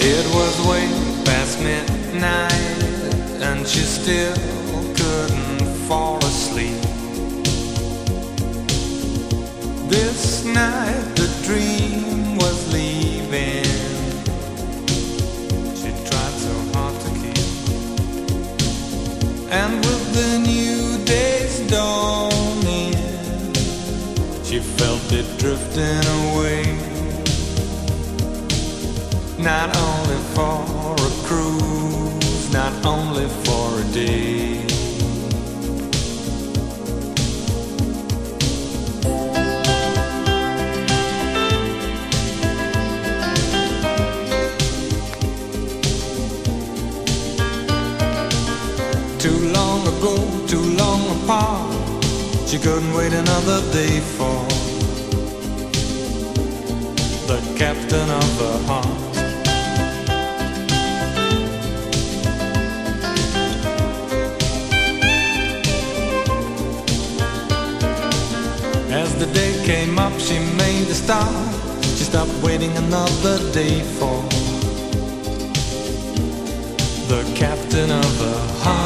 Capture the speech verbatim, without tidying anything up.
It was way past midnight, and she still couldn't fall asleep. This night the dream was leaving. She tried so hard to keep. And with the new day's dawning, she felt it drifting away. Not only for a cruise, not only for a day. Too long ago, too long apart, she couldn't wait another day for the captain of her heart. As the day came up, she made a start. She stopped waiting another day for the captain of her heart.